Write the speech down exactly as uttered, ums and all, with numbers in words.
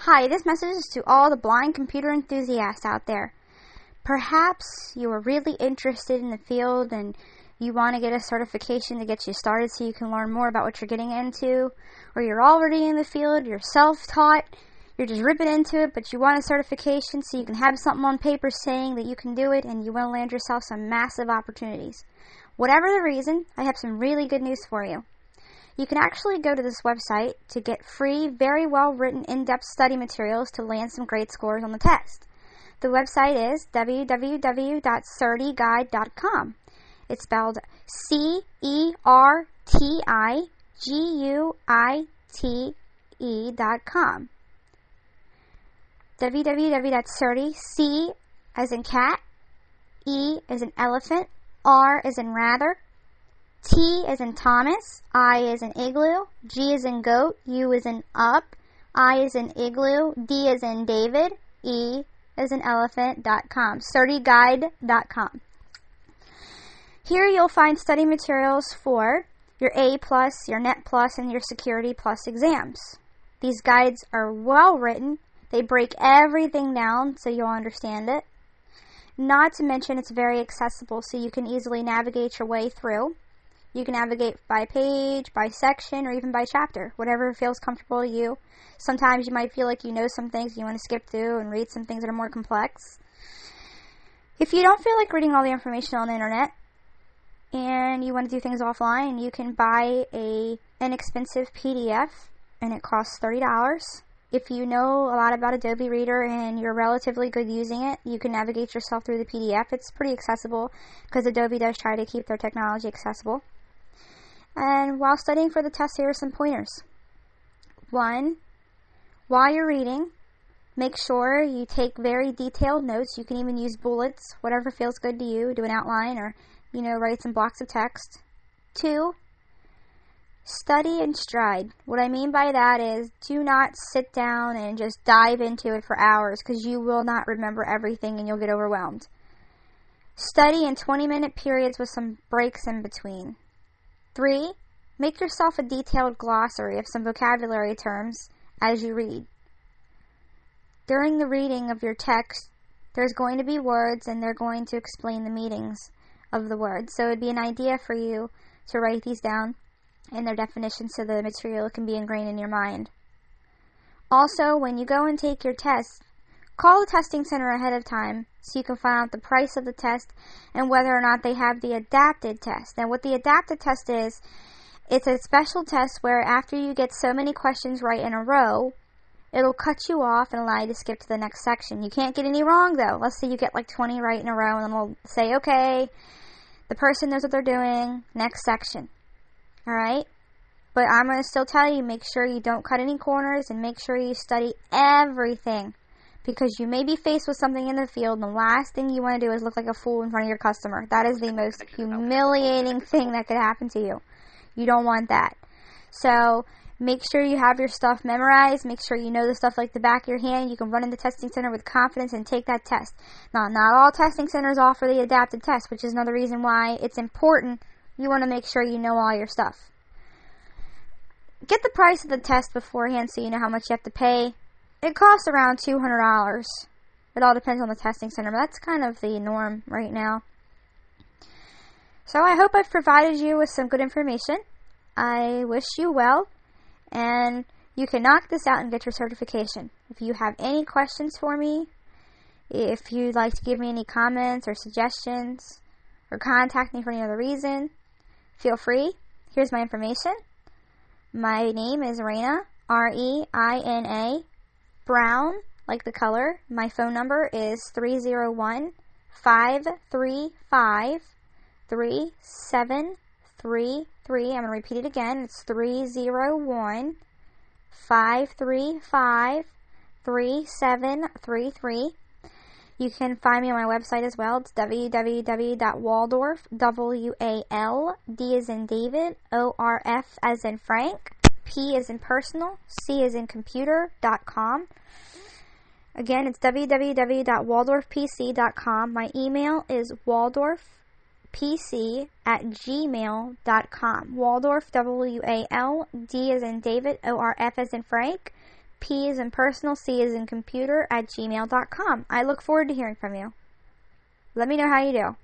Hi, this message is to all the blind computer enthusiasts out there. Perhaps you are really interested in the field and you want to get a certification to get you started so you can learn more about what you're getting into, or you're already in the field, you're self-taught, you're just ripping into it, but you want a certification so you can have something on paper saying that you can do it, and you want to land yourself some massive opportunities. Whatever the reason, I have some really good news for you. You can actually go to this website to get free, very well-written, in-depth study materials to land some great scores on the test. The website is w w w dot certi guide dot com. It's spelled C E R T I G U I T E dot com. w w w dot certi, C as in cat, E as in elephant, R as in rather, T as in Thomas, I as in igloo, G as in goat, U as in up, I as in igloo, D as in David, E as in elephant dot com, certi guide dot com. Here you'll find study materials for your A plus, your Net plus, and your Security plus exams. These guides are well written. They break everything down so you'll understand it. Not to mention it's very accessible so you can easily navigate your way through. You can navigate by page, by section, or even by chapter, whatever feels comfortable to you. Sometimes you might feel like you know some things you want to skip through and read some things that are more complex. If you don't feel like reading all the information on the internet and you want to do things offline, you can buy a inexpensive P D F, and it costs thirty dollars. If you know a lot about Adobe Reader and you're relatively good using it, you can navigate yourself through the P D F. It's pretty accessible because Adobe does try to keep their technology accessible. And while studying for the test, here are some pointers. One, while you're reading, make sure you take very detailed notes. You can even use bullets, whatever feels good to you. Do an outline or, you know, write some blocks of text. Two, study in stride. What I mean by that is do not sit down and just dive into it for hours because you will not remember everything and you'll get overwhelmed. Study in twenty-minute periods with some breaks in between. Three, make yourself a detailed glossary of some vocabulary terms as you read. During the reading of your text, there's going to be words and they're going to explain the meanings of the words. So it would be an idea for you to write these down and their definitions so the material can be ingrained in your mind. Also, when you go and take your test, call the testing center ahead of time so you can find out the price of the test and whether or not they have the adapted test. Now, what the adapted test is, it's a special test where after you get so many questions right in a row, it'll cut you off and allow you to skip to the next section. You can't get any wrong, though. Let's say you get like twenty right in a row, and then we'll say, okay, the person knows what they're doing, next section. All right? But I'm going to still tell you, make sure you don't cut any corners and make sure you study everything. Because you may be faced with something in the field, and the last thing you want to do is look like a fool in front of your customer. That is the most humiliating thing that could happen to you. You don't want that. So make sure you have your stuff memorized. Make sure you know the stuff like the back of your hand. You can run in the testing center with confidence and take that test. Now, not all testing centers offer the adapted test, which is another reason why it's important. You want to make sure you know all your stuff. Get the price of the test beforehand so you know how much you have to pay. It costs around two hundred dollars. It all depends on the testing center, but that's kind of the norm right now. So I hope I've provided you with some good information. I wish you well, and you can knock this out and get your certification. If you have any questions for me, if you'd like to give me any comments or suggestions, or contact me for any other reason, feel free. Here's my information. My name is Reina, R E I N A, Brown, like the color. My phone number is three oh one, five three five, three seven three three. I'm going to repeat it again. It's three oh one, five three five, three seven three three. You can find me on my website as well. It's w w w dot waldorf, W A L D as in David, O R F as in Frank, P as in personal, C as in computer, dot com. Again, it's w w w dot waldorf p c dot com. My email is waldorfpc at gmail dot com. Waldorf, W A L D as in David, O R F as in Frank, P as in personal, C as in computer, at gmail dot com. I look forward to hearing from you. Let me know how you do.